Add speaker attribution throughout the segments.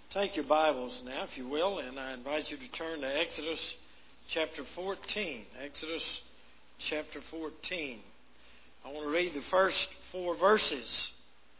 Speaker 1: Take your Bibles now, if you will, and I invite you to turn to Exodus chapter 14. Exodus chapter 14. I want to read the first 4 verses.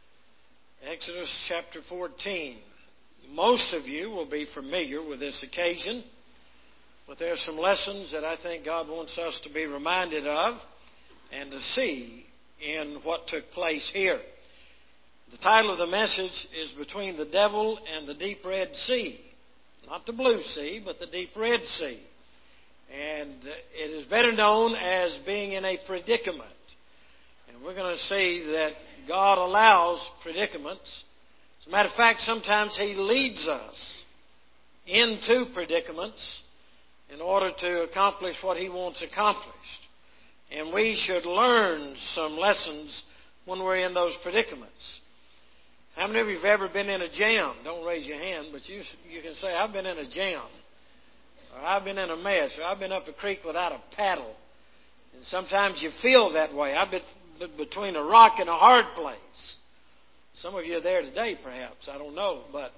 Speaker 1: Exodus chapter 14. Most of you will be familiar with this occasion, but there are some lessons that I think God wants us to be reminded of and to see in what took place here. The title of the message is Between the Devil and the Deep Red Sea. Not the Blue Sea, but the Deep Red Sea. And it is better known as being in a predicament. And we're going to see that God allows predicaments. As a matter of fact, sometimes He leads us into predicaments in order to accomplish what He wants accomplished. And we should learn some lessons when we're in those predicaments. How many of you have ever been in a jam? Don't raise your hand, but you can say, I've been in a jam. Or I've been in a mess. Or I've been up a creek without a paddle. And sometimes you feel that way. I've been between a rock and a hard place. Some of you are there today, perhaps. I don't know. But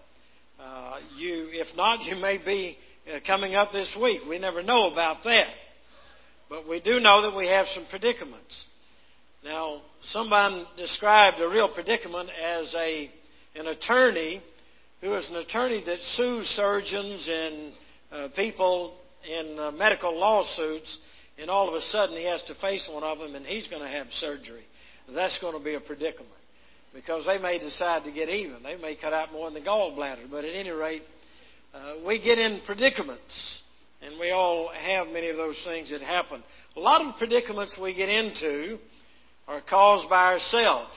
Speaker 1: if not, you may be coming up this week. We never know about that. But we do know that we have some predicaments. Now, someone described a real predicament as an attorney who is an attorney that sues surgeons and people in medical lawsuits, and all of a sudden he has to face one of them and he's going to have surgery. That's going to be a predicament because they may decide to get even. They may cut out more than the gallbladder. But at any rate, we get in predicaments, and we all have many of those things that happen. A lot of predicaments we get into are caused by ourselves.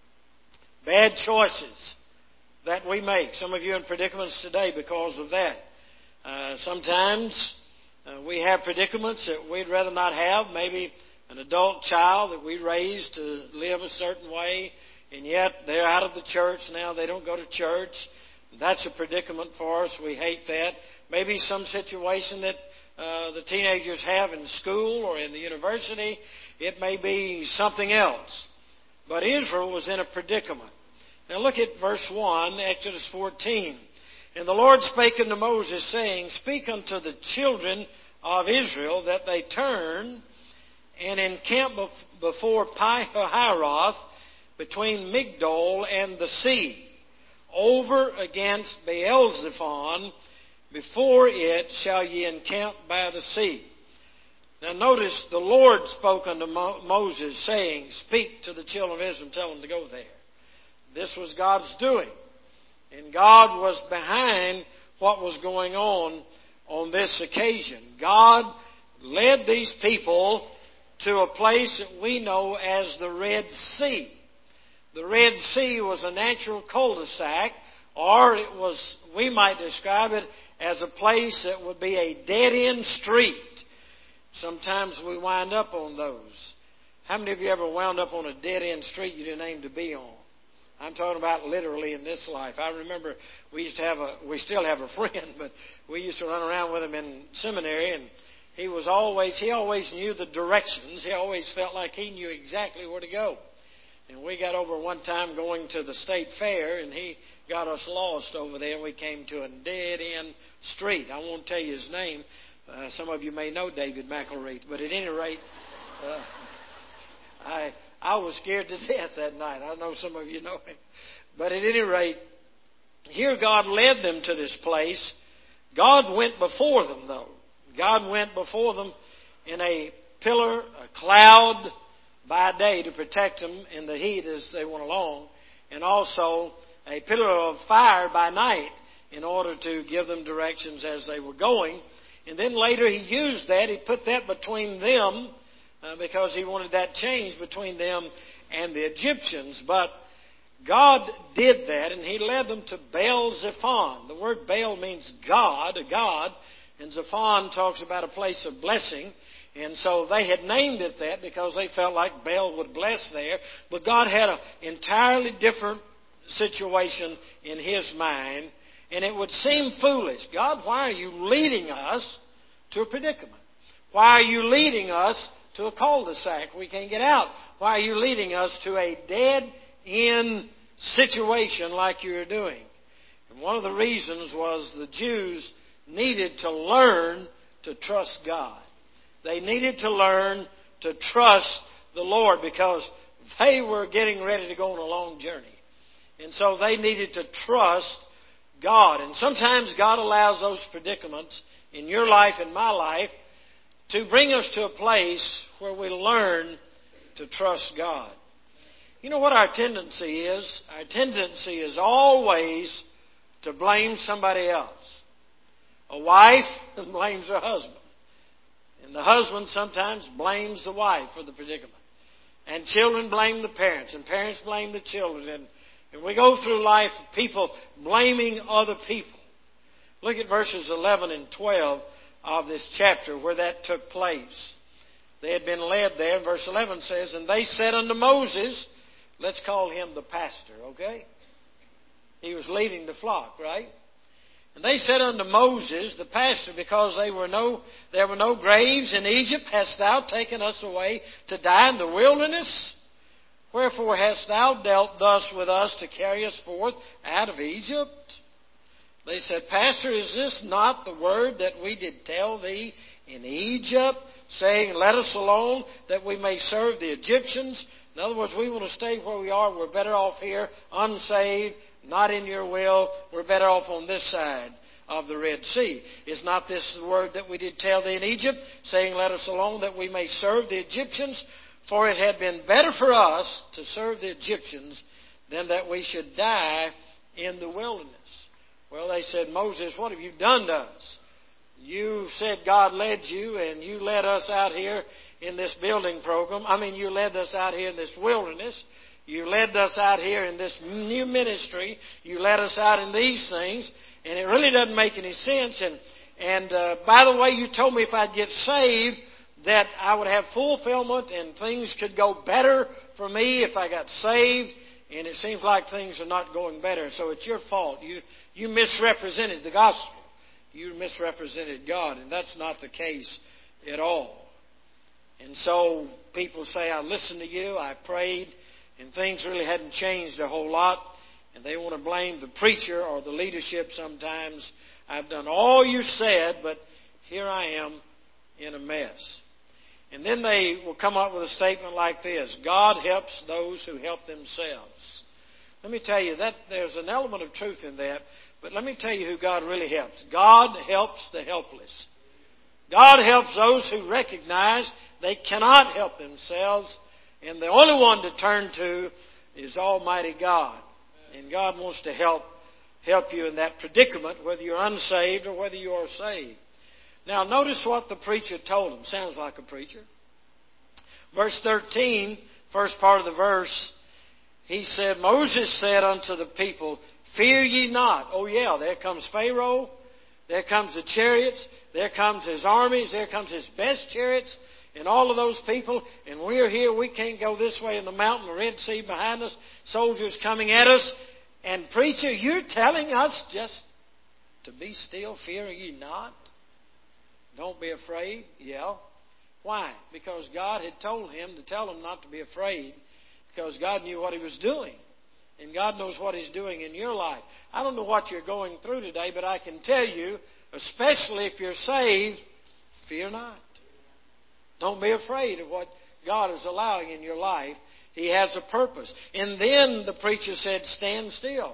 Speaker 1: Bad choices that we make. Some of you are in predicaments today because of that. Sometimes we have predicaments that we'd rather not have. Maybe an adult child that we raised to live a certain way, and yet they're out of the church now. They don't go to church. That's a predicament for us. We hate that. Maybe some situation that the teenagers have in school or in the university. It may be something else. But Israel was in a predicament. Now look at verse 1, Exodus 14. And the Lord spake unto Moses, saying, Speak unto the children of Israel that they turn and encamp before Pi-hahiroth between Migdol and the sea, over against Baal-zephon. Before it shall ye encamp by the sea. Now notice the Lord spoke unto Moses, saying, Speak to the children of Israel and tell them to go there. This was God's doing. And God was behind what was going on this occasion. God led these people to a place that we know as the Red Sea. The Red Sea was a natural cul-de-sac, or it was, we might describe it as a place that would be a dead-end street. Sometimes we wind up on those. How many of you ever wound up on a dead-end street you didn't aim to be on? I'm talking about literally in this life. I remember we still have a friend, but we used to run around with him in seminary, and he always knew the directions. He always felt like he knew exactly where to go. And we got over one time going to the state fair, and he got us lost over there. We came to a dead-end street. I won't tell you his name. Some of you may know David McElreath, but at any rate, I was scared to death that night. I know some of you know him. But at any rate, here God led them to this place. God went before them, though. God went before them in a pillar, a cloud by day to protect them in the heat as they went along, and also a pillar of fire by night in order to give them directions as they were going. And then later He used that. He put that between them because He wanted that change between them and the Egyptians. But God did that, and He led them to Baal-zephon. The word Baal means God, a god, and Zephon talks about a place of blessing. And so they had named it that because they felt like Baal would bless there. But God had an entirely different situation in His mind. And it would seem foolish. God, why are you leading us to a predicament? Why are you leading us to a cul-de-sac we can't get out? Why are you leading us to a dead-end situation like you're doing? And one of the reasons was the Jews needed to learn to trust God. They needed to learn to trust the Lord because they were getting ready to go on a long journey. And so they needed to trust God. And sometimes God allows those predicaments in your life and my life to bring us to a place where we learn to trust God. You know what our tendency is? Our tendency is always to blame somebody else. A wife blames her husband. And the husband sometimes blames the wife for the predicament. And children blame the parents. And parents blame the children. And we go through life, people blaming other people. Look at verses 11 and 12 of this chapter where that took place. They had been led there. Verse 11 says, "And they said unto Moses," let's call him the pastor, okay? He was leading the flock, right? "And they said unto Moses, the pastor, because there were no graves in Egypt, hast thou taken us away to die in the wilderness? Wherefore hast thou dealt thus with us to carry us forth out of Egypt?" They said, "Pastor, is this not the word that we did tell thee in Egypt, saying, Let us alone, that we may serve the Egyptians?" In other words, we want to stay where we are. We're better off here, unsaved, not in your will. We're better off on this side of the Red Sea. "Is not this the word that we did tell thee in Egypt, saying, Let us alone, that we may serve the Egyptians? For it had been better for us to serve the Egyptians than that we should die in the wilderness." Well, they said, "Moses, what have you done to us? You said God led you, and you led us out here in this building program. You led us out here in this wilderness. You led us out here in this new ministry. You led us out in these things, and it really doesn't make any sense. And by the way, you told me if I'd get saved that I would have fulfillment and things could go better for me if I got saved. And it seems like things are not going better. So it's your fault. You misrepresented the gospel. You misrepresented God. And that's not the case at all. And so people say, "I listened to you, I prayed, and things really hadn't changed a whole lot." And they want to blame the preacher or the leadership sometimes. "I've done all you said, but here I am in a mess." And then they will come up with a statement like this: "God helps those who help themselves." Let me tell you that there's an element of truth in that, but let me tell you who God really helps. God helps the helpless. God helps those who recognize they cannot help themselves, and the only one to turn to is Almighty God. And God wants to help you in that predicament, whether you're unsaved or whether you are saved. Now, notice what the preacher told him. Sounds like a preacher. Verse 13, first part of the verse, he said, "Moses said unto the people, Fear ye not." Oh yeah, there comes Pharaoh. There comes the chariots. There comes his armies. There comes his best chariots and all of those people. And we're here. We can't go this way in the mountain, the Red Sea behind us, soldiers coming at us. And preacher, you're telling us just to be still, fear ye not? Don't be afraid. Yeah. Why? Because God had told him to tell him not to be afraid, because God knew what he was doing. And God knows what he's doing in your life. I don't know what you're going through today, but I can tell you, especially if you're saved, fear not. Don't be afraid of what God is allowing in your life. He has a purpose. And then the preacher said, stand still.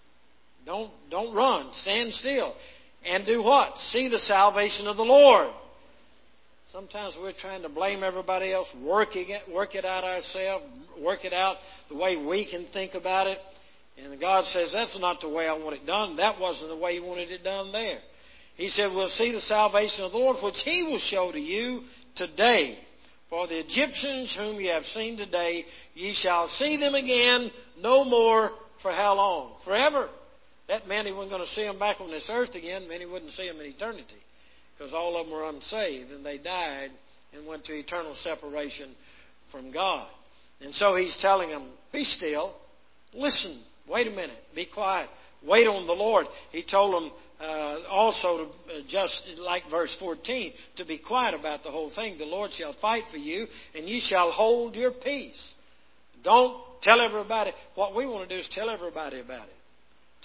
Speaker 1: Don't run. Stand still. And do what? See the salvation of the Lord. Sometimes we're trying to blame everybody else, work it out ourselves, work it out the way we can think about it. And God says, that's not the way I want it done. That wasn't the way He wanted it done there. He said, we'll see the salvation of the Lord, which He will show to you today. For the Egyptians whom ye have seen today, ye shall see them again no more. For how long? Forever. That meant He wasn't going to see them back on this earth again. It meant He wouldn't see them in eternity. Because all of them were unsaved and they died and went to eternal separation from God. And so He's telling them, be still, listen, wait a minute, be quiet, wait on the Lord. He told them also, to, just like verse 14, to be quiet about the whole thing. The Lord shall fight for you and ye shall hold your peace. Don't tell everybody. What we want to do is tell everybody about it.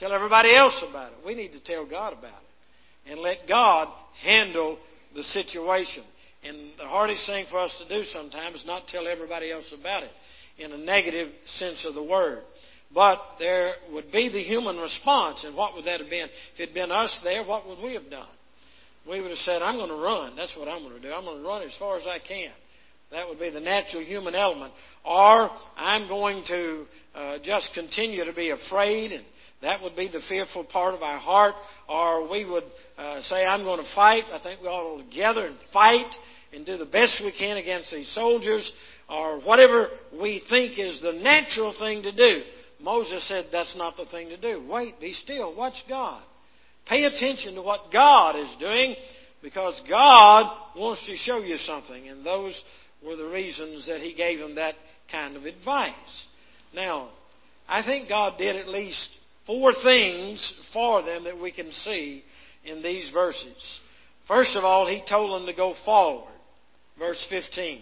Speaker 1: tell everybody else about it. We need to tell God about it and let God handle the situation. And the hardest thing for us to do sometimes is not tell everybody else about it in a negative sense of the word. But there would be the human response. And what would that have been? If it had been us there, what would we have done? We would have said, I'm going to run. That's what I'm going to do. I'm going to run as far as I can. That would be the natural human element. Or I'm going to just continue to be afraid, and that would be the fearful part of our heart. Or we would say, I'm going to fight. I think we ought to gather and fight and do the best we can against these soldiers, or whatever we think is the natural thing to do. Moses said that's not the thing to do. Wait, be still, watch God. Pay attention to what God is doing, because God wants to show you something. And those were the reasons that He gave them that kind of advice. Now, I think God did at least 4 things for them that we can see in these verses. First of all, He told them to go forward. Verse 15.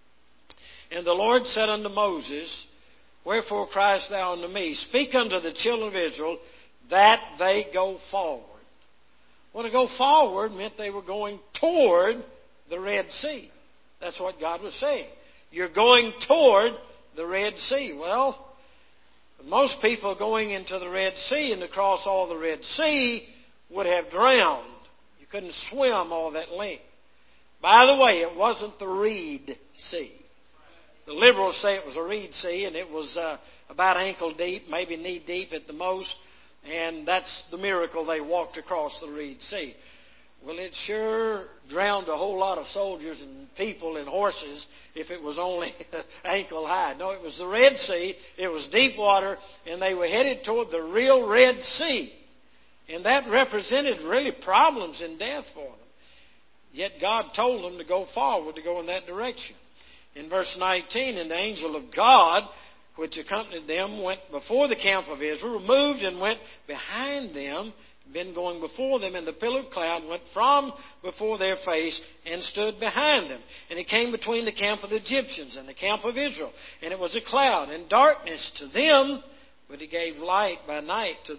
Speaker 1: And the Lord said unto Moses, Wherefore criest thou unto me? Speak unto the children of Israel that they go forward. Well, to go forward meant they were going toward the Red Sea. That's what God was saying. You're going toward the Red Sea. Well, most people going into the Red Sea and across all the Red Sea would have drowned. You couldn't swim all that length. By the way, it wasn't the Reed Sea. The liberals say it was a Reed Sea, and it was about ankle deep, maybe knee deep at the most. And that's the miracle they walked across the Reed Sea. Well, it sure drowned a whole lot of soldiers and people and horses if it was only ankle high. No, it was the Red Sea. It was deep water, and they were headed toward the real Red Sea. And that represented really problems and death for them. Yet God told them to go forward, to go in that direction. In verse 19, and the angel of God, which accompanied them, went before the camp of Israel, moved and went behind them, been going before them, and the pillar of cloud went from before their face and stood behind them. And it came between the camp of the Egyptians and the camp of Israel. And it was a cloud and darkness to them, but it gave light by night to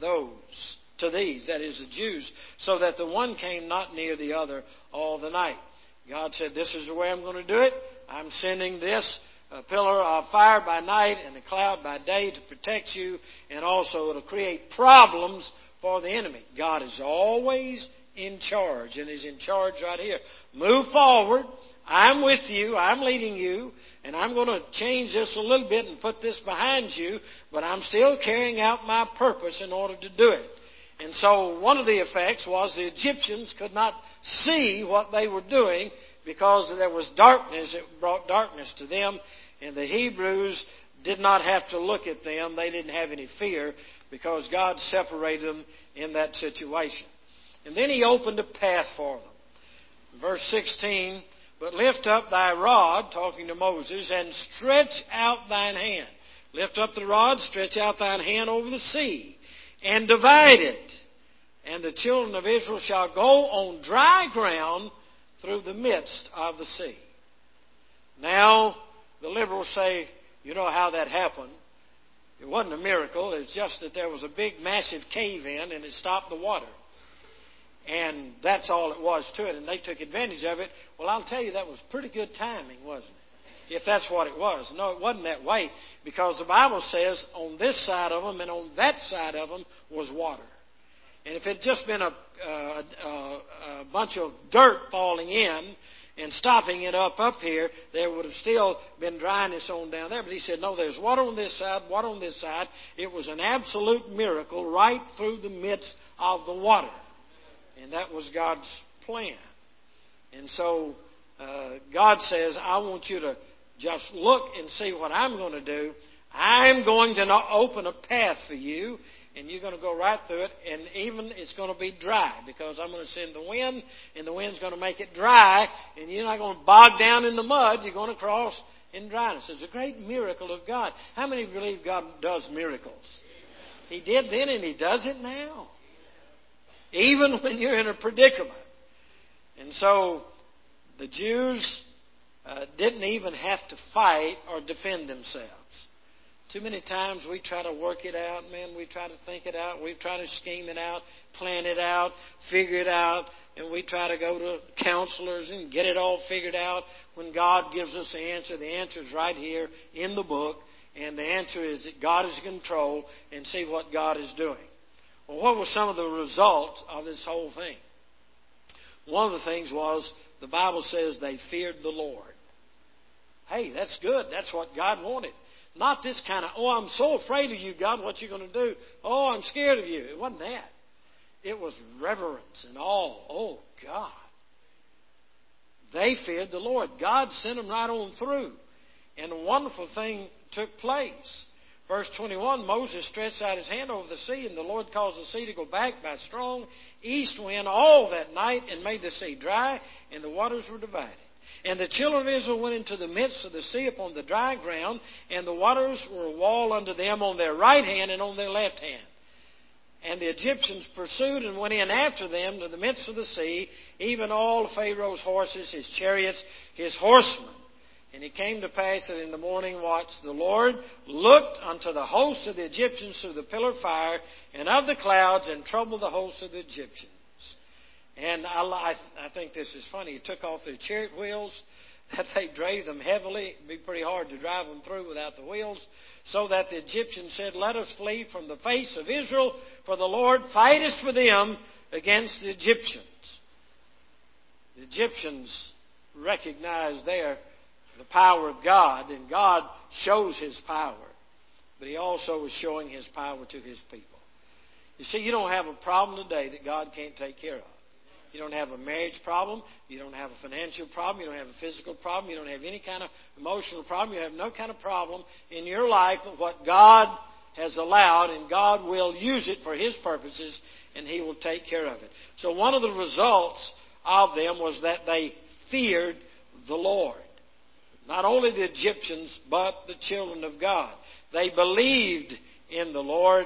Speaker 1: these, that is the Jews, so that the one came not near the other all the night. God said, this is the way I'm going to do it. I'm sending this pillar of fire by night and a cloud by day to protect you, and also to create problems for the enemy. God is always in charge, and is in charge right here. Move forward. I'm with you. I'm leading you. And I'm going to change this a little bit and put this behind you, but I'm still carrying out my purpose in order to do it. And so one of the effects was the Egyptians could not see what they were doing because there was darkness. It brought darkness to them. And the Hebrews did not have to look at them. They didn't have any fear because God separated them in that situation. And then He opened a path for them. Verse 16, but lift up thy rod, talking to Moses, and stretch out thine hand. Lift up the rod, stretch out thine hand over the sea, and divide it. And the children of Israel shall go on dry ground through the midst of the sea. Now, the liberals say, you know how that happened. It wasn't a miracle. It's just that there was a big, massive cave-in, and it stopped the water. And that's all it was to it, and they took advantage of it. Well, I'll tell you, that was pretty good timing, wasn't it? If that's what it was. No, it wasn't that way, because the Bible says on this side of them and on that side of them was water. And if it had just been a bunch of dirt falling in and stopping it up here, there would have still been dryness on down there. But He said, no, there's water on this side, water on this side. It was an absolute miracle right through the midst of the water. And that was God's plan. And so God says, I want you to just look and see what I'm going to do. I'm going to open a path for you, and you're going to go right through it, and even it's going to be dry, because I'm going to send the wind, and the wind's going to make it dry, and you're not going to bog down in the mud. You're going to cross in dryness. It's a great miracle of God. How many believe God does miracles? He did then, and He does it now. Even when you're in a predicament. And so the Jews didn't even have to fight or defend themselves. Too many times we try to work it out, man. We try to think it out. We try to scheme it out, plan it out, figure it out. And we try to go to counselors and get it all figured out. When God gives us the answer is right here in the book. And the answer is that God is in control, and see what God is doing. Well, what were some of the results of this whole thing? One of the things was, the Bible says they feared the Lord. Hey, that's good. That's what God wanted. Not this kind of, oh, I'm so afraid of you, God, what you going to do? Oh, I'm scared of you. It wasn't that. It was reverence and awe. Oh, God. They feared the Lord. God sent them right on through. And a wonderful thing took place. Verse 21, Moses stretched out his hand over the sea, and the Lord caused the sea to go back by a strong east wind all that night, and made the sea dry, and the waters were divided. And the children of Israel went into the midst of the sea upon the dry ground, and the waters were a wall unto them on their right hand and on their left hand. And the Egyptians pursued and went in after them to the midst of the sea, even all Pharaoh's horses, his chariots, his horsemen. And it came to pass that in the morning watch the Lord looked unto the host of the Egyptians through the pillar of fire and of the clouds, and troubled the host of the Egyptians. And I think this is funny. He took off their chariot wheels, that they drave them heavily. It'd be pretty hard to drive them through without the wheels. So that the Egyptians said, let us flee from the face of Israel, for the Lord fighteth for them against the Egyptians. The Egyptians recognized there the power of God, and God shows His power. But He also was showing His power to His people. You see, you don't have a problem today that God can't take care of. You don't have a marriage problem. You don't have a financial problem. You don't have a physical problem. You don't have any kind of emotional problem. You have no kind of problem in your life but what God has allowed, and God will use it for His purposes, and He will take care of it. So one of the results of them was that they feared the Lord. Not only the Egyptians, but the children of God. They believed in the Lord,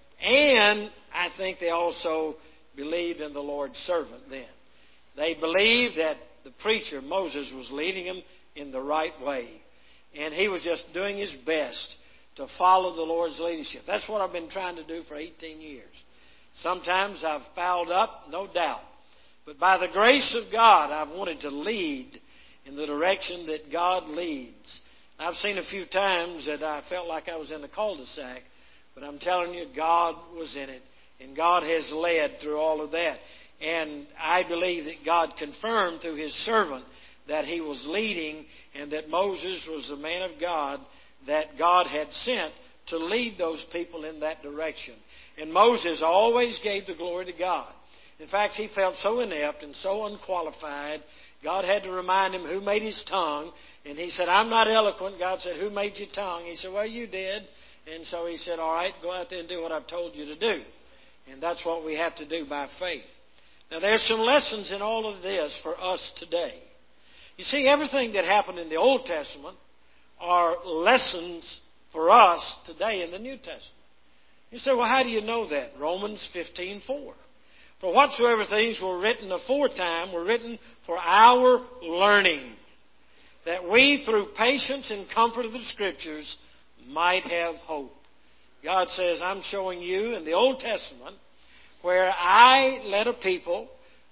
Speaker 1: and I think they also believed in the Lord's servant then. They believed that the preacher, Moses, was leading them in the right way. And he was just doing his best to follow the Lord's leadership. That's what I've been trying to do for 18 years. Sometimes I've fouled up, no doubt. But by the grace of God, I've wanted to lead in the direction that God leads. I've seen a few times that I felt like I was in a cul-de-sac, but I'm telling you, God was in it, and God has led through all of that. And I believe that God confirmed through His servant that He was leading, and that Moses was the man of God that God had sent to lead those people in that direction. And Moses always gave the glory to God. In fact, he felt so inept and so unqualified. God had to remind him who made his tongue. And he said, I'm not eloquent. God said, who made your tongue? He said, well, you did. And so he said, all right, go out there and do what I've told you to do. And that's what we have to do by faith. Now, there's some lessons in all of this for us today. You see, everything that happened in the Old Testament are lessons for us today in the New Testament. You say, well, how do you know that? Romans 15:4. For whatsoever things were written aforetime were written for our learning, that we through patience and comfort of the Scriptures might have hope. God says, I'm showing you in the Old Testament where I led a people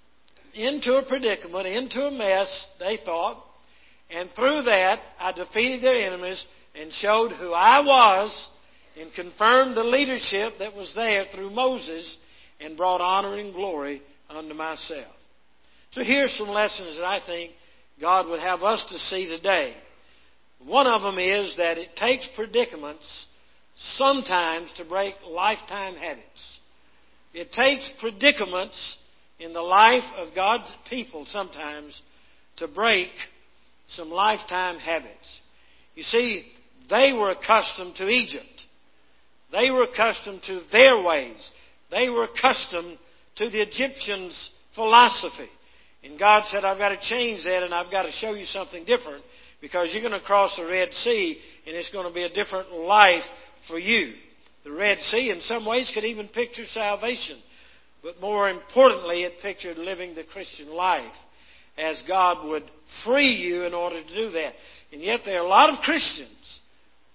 Speaker 1: into a predicament, into a mess, they thought, and through that I defeated their enemies and showed who I was and confirmed the leadership that was there through Moses, and brought honor and glory unto myself. So here's some lessons that I think God would have us to see today. One of them is that it takes predicaments sometimes to break lifetime habits. It takes predicaments in the life of God's people sometimes to break some lifetime habits. You see, they were accustomed to Egypt. They were accustomed to their ways. They were accustomed to the Egyptians' philosophy. And God said, I've got to change that, and I've got to show you something different, because you're going to cross the Red Sea, and it's going to be a different life for you. The Red Sea in some ways could even picture salvation. But more importantly, it pictured living the Christian life as God would free you in order to do that. And yet there are a lot of Christians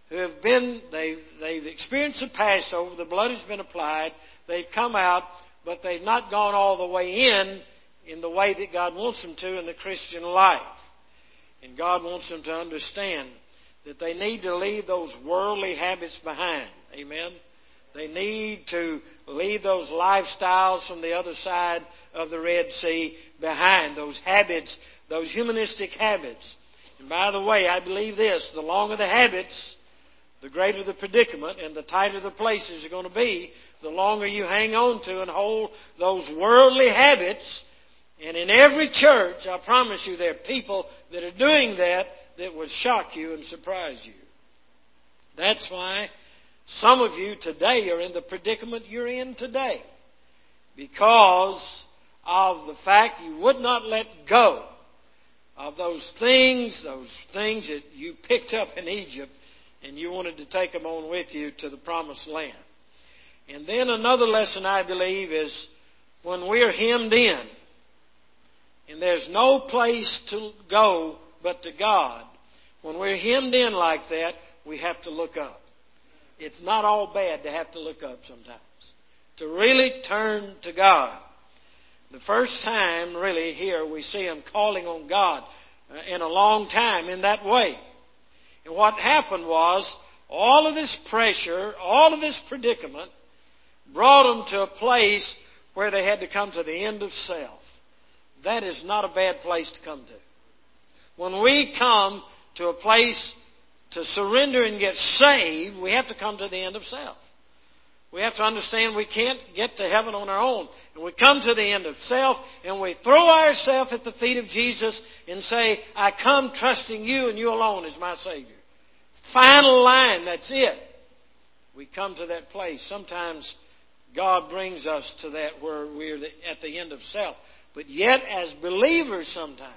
Speaker 1: who have been, they've experienced the Passover, the blood has been applied, they've come out, but they've not gone all the way in the way that God wants them to in the Christian life. And God wants them to understand that they need to leave those worldly habits behind. Amen? They need to leave those lifestyles from the other side of the Red Sea behind, those habits, those humanistic habits. And by the way, I believe this, the longer the habits, the greater the predicament and the tighter the places are going to be, the longer you hang on to and hold those worldly habits. And in every church, I promise you, there are people that are doing that would shock you and surprise you. That's why some of you today are in the predicament you're in today. Because of the fact you would not let go of those things that you picked up in Egypt, and you wanted to take them on with you to the promised land. And then another lesson, I believe, is when we're hemmed in, and there's no place to go but to God. When we're hemmed in like that, we have to look up. It's not all bad to have to look up sometimes. To really turn to God. The first time, really, here we see him calling on God in a long time in that way. And what happened was, all of this pressure, all of this predicament, brought them to a place where they had to come to the end of self. That is not a bad place to come to. When we come to a place to surrender and get saved, we have to come to the end of self. We have to understand we can't get to heaven on our own. And we come to the end of self and we throw ourselves at the feet of Jesus and say, I come trusting you and you alone as my Savior. Final line, that's it. We come to that place. Sometimes God brings us to that where we're at the end of self. But yet, as believers sometimes,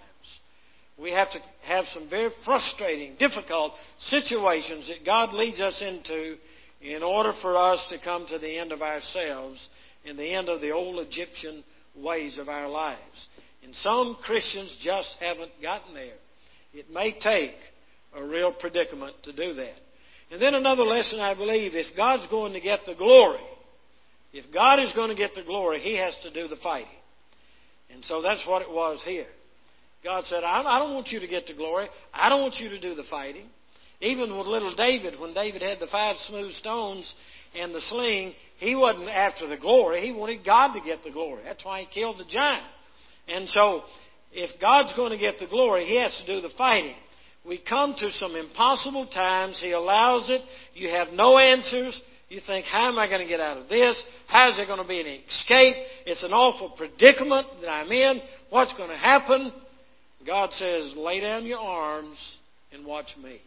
Speaker 1: we have to have some very frustrating, difficult situations that God leads us into in order for us to come to the end of ourselves and the end of the old Egyptian ways of our lives. And some Christians just haven't gotten there. It may take a real predicament to do that. And then another lesson, I believe, if God's going to get the glory, if God is going to get the glory, He has to do the fighting. And so that's what it was here. God said, I don't want you to get the glory. I don't want you to do the fighting. Even with little David, when David had the 5 smooth stones and the sling, he wasn't after the glory. He wanted God to get the glory. That's why he killed the giant. And so, if God's going to get the glory, He has to do the fighting. We come to some impossible times. He allows it. You have no answers. You think, how am I going to get out of this? How is there going to be any escape? It's an awful predicament that I'm in. What's going to happen? God says, lay down your arms and watch me.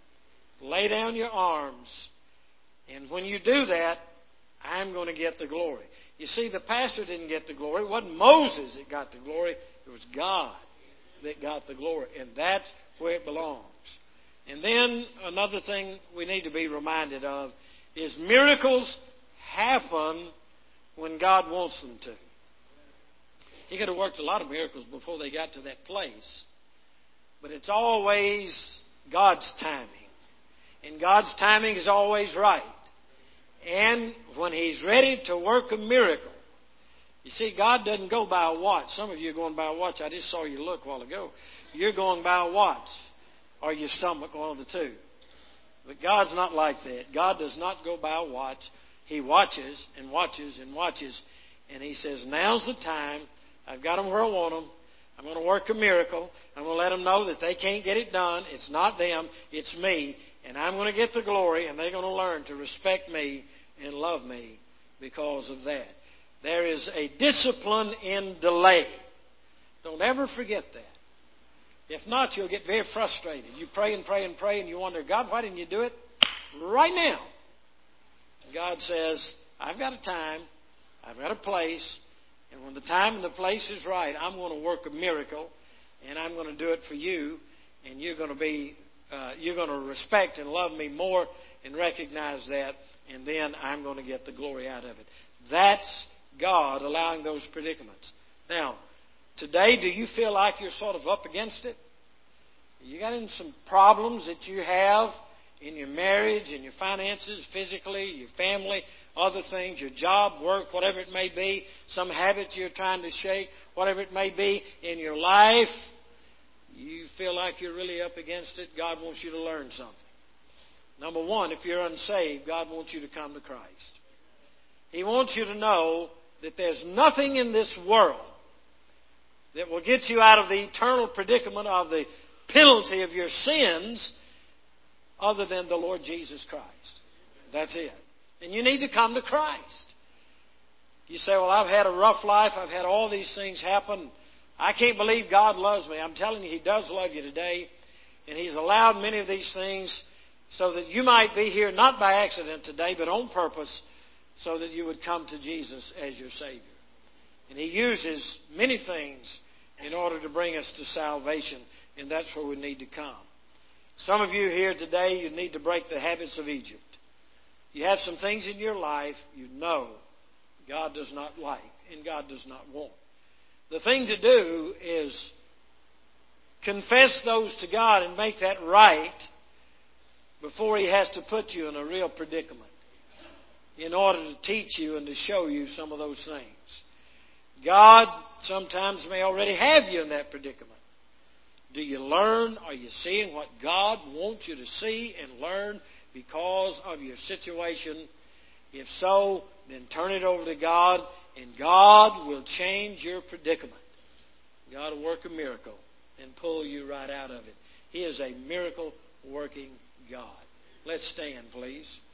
Speaker 1: Lay down your arms. And when you do that, I'm going to get the glory. You see, the pastor didn't get the glory. It wasn't Moses that got the glory. It was God that got the glory. And that's where it belongs. And then another thing we need to be reminded of is miracles happen when God wants them to. He could have worked a lot of miracles before they got to that place. But it's always God's timing. And God's timing is always right. And when He's ready to work a miracle, you see, God doesn't go by a watch. Some of you are going by a watch. I just saw you look a while ago. You're going by a watch or your stomach, one of the two. But God's not like that. God does not go by a watch. He watches and watches and watches. And He says, now's the time. I've got them where I want them. I'm going to work a miracle. I'm going to let them know that they can't get it done. It's not them. It's me. And I'm going to get the glory. And they're going to learn to respect me and love me because of that. There is a discipline in delay. Don't ever forget that. If not, you'll get very frustrated. You pray and pray and pray and you wonder, God, why didn't you do it right now? God says, I've got a time. I've got a place. And when the time and the place is right, I'm going to work a miracle. And I'm going to do it for you. And you're going to respect and love me more and recognize that. And then I'm going to get the glory out of it. That's God allowing those predicaments. Now, today, do you feel like you're sort of up against it? You got in some problems that you have in your marriage, in your finances, physically, your family, other things, your job, work, whatever it may be, some habit you're trying to shake, whatever it may be in your life, you feel like you're really up against it, God wants you to learn something. Number one, if you're unsaved, God wants you to come to Christ. He wants you to know that there's nothing in this world that will get you out of the eternal predicament of the penalty of your sins other than the Lord Jesus Christ. That's it. And you need to come to Christ. You say, well, I've had a rough life. I've had all these things happen. I can't believe God loves me. I'm telling you, He does love you today. And He's allowed many of these things so that you might be here not by accident today, but on purpose, so that you would come to Jesus as your Savior. And He uses many things in order to bring us to salvation, and that's where we need to come. Some of you here today, you need to break the habits of Egypt. You have some things in your life you know God does not like and God does not want. The thing to do is confess those to God and make that right before He has to put you in a real predicament in order to teach you and to show you some of those things. God sometimes may already have you in that predicament. Do you learn? Are you seeing what God wants you to see and learn because of your situation? If so, then turn it over to God, and God will change your predicament. God will work a miracle and pull you right out of it. He is a miracle-working God. Let's stand, please.